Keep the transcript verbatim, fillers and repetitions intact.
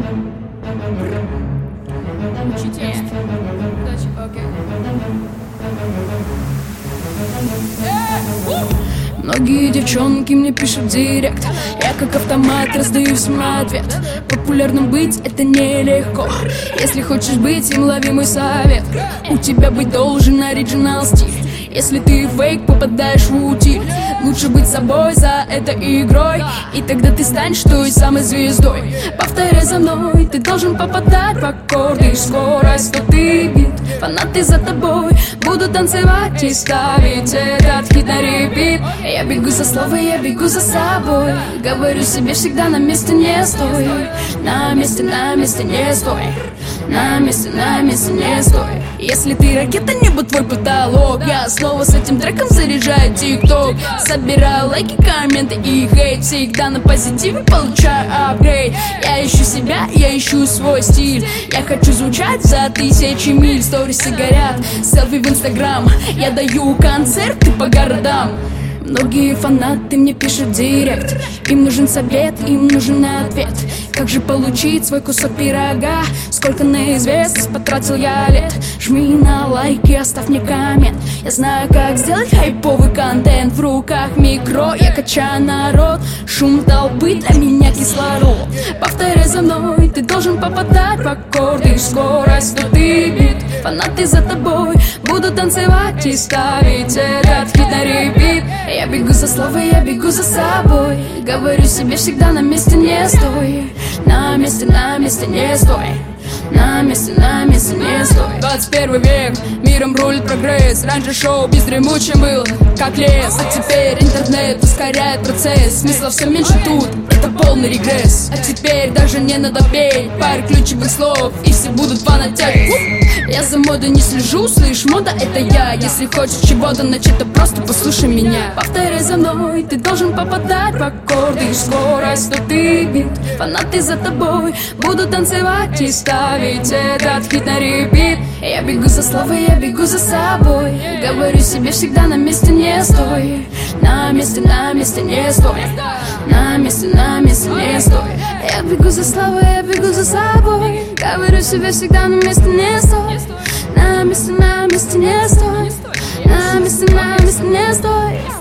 Учите. Удачи, окей. Многие девчонки мне пишут в директ, я как автомат раздаю всем ответ. Популярным быть это нелегко. Если хочешь быть им, лови мой совет. У тебя быть должен оригинал стиль. Если ты фейк, попадаешь в утиль. Лучше быть собой за этой игрой, и тогда ты станешь той самой звездой. Повторяй за мной, ты должен попадать в аккорды. Скорость сто ты бит, фанаты за тобой буду танцевать и ставить этот хит на репит. Я бегу за словом, я бегу за собой. Говорю себе всегда: на месте не стой. На месте, на месте не стой. На месте, на месте не стой. Если ты ракета, небо твой потолок. Я снова с этим треком заряжаю тикток. Собираю лайки, комменты и хейт. Всегда на позитиве получаю апгрейд. Я ищу себя, я ищу свой стиль. Я хочу звучать за тысячи миль. Сторисы горят, селфи в инстаграм. Я даю концерты по городам. Многие фанаты мне пишут в директ. Им нужен совет, им нужен ответ. Как же получить свой кусок пирога? Сколько на известность потратил я лет? Жми на лайки, оставь мне коммент. Я знаю, как сделать хайповый контент. В руках микро, я качаю народ. Шум толпы для меня кислород. Повторяй за мной, ты должен попадать в аккорды. Скорость сто ты бит, фанаты за тобой буду танцевать и ставить этот хит на репит. Я бегу за словом, я бегу за собой. Говорю себе всегда: на месте не стой. На месте, на месте не стой. На месте, на месте не стой. Двадцать первый век, миром рулит прогресс. Раньше шоу без дремучим был, как лес. А теперь интернет ускоряет процесс. Смысла все меньше тут, это полный регресс. А теперь даже не надо петь пару ключевых слов, и все будут фанатеть. Я за модой не слежу, слышь, мода это я. Если хочешь чего-то начать, то просто послушай меня. Повторяй за мной, ты должен попадать в аккорды. Скорость сто ты бит, фанаты за тобой буду танцевать и ставить этот хит на репит. Я бегу за словом, я бегу за собой. Говорю себе всегда: на месте не стой. На месте, на месте не стой. На месте, на месте не стой. Я бегу за словом, я бегу за собой. Говорю себе всегда: на месте не стой. На месте, на месте не стой. На месте, на месте не стой.